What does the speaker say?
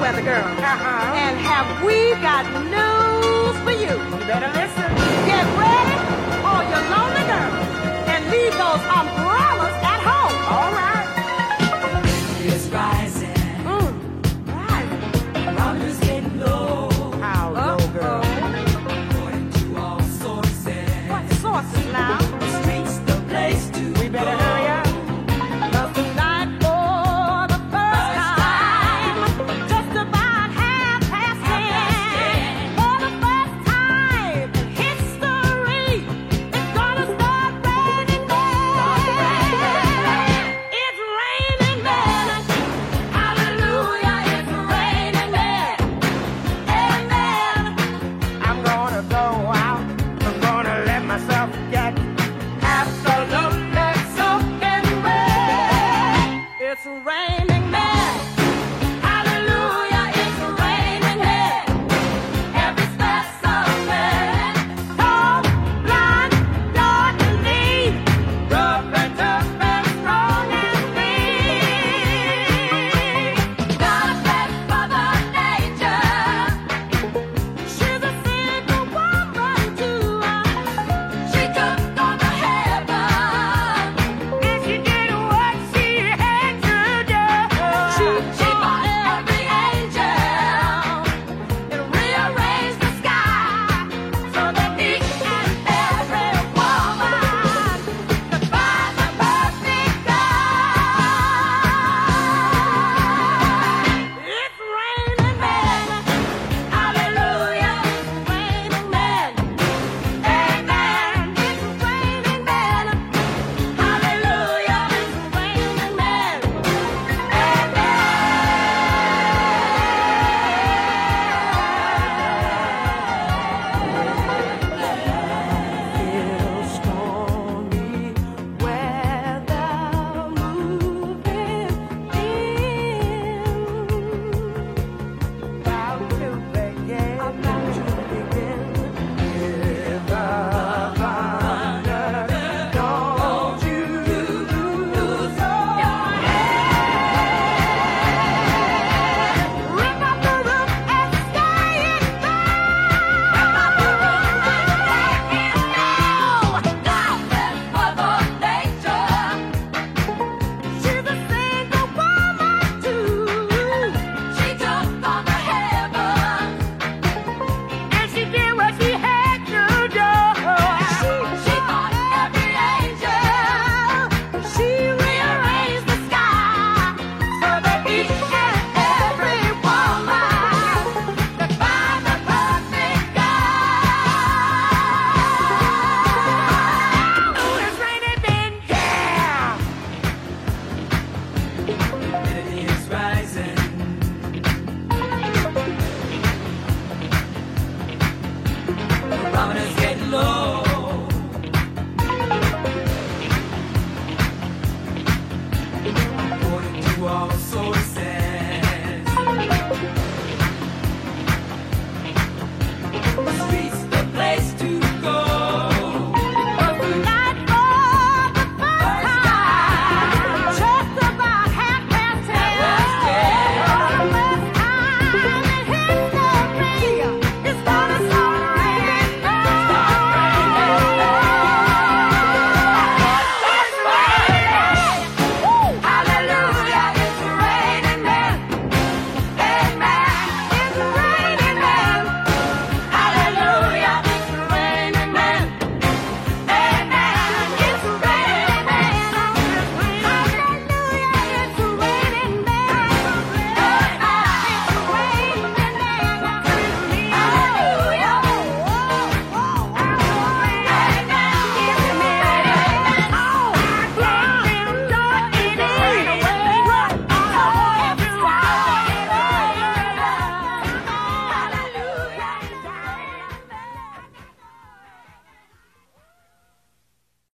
weather girl. And have we got news for you? You better listen. Get ready, all you lonely girls, and leave those umbrellas at home. All right. It's rising. Rising. Numbers getting low. How low, girl? According to all sources. What sources now? The streets the place to We better hurry up. Cause tonight for the first time, just about 10:30, for the first time in history, it's gonna start raining men. It's raining men. Hallelujah, it's raining men. Amen. I'm gonna go out. I'm gonna let myself get absolutely soaking wet. It's raining men.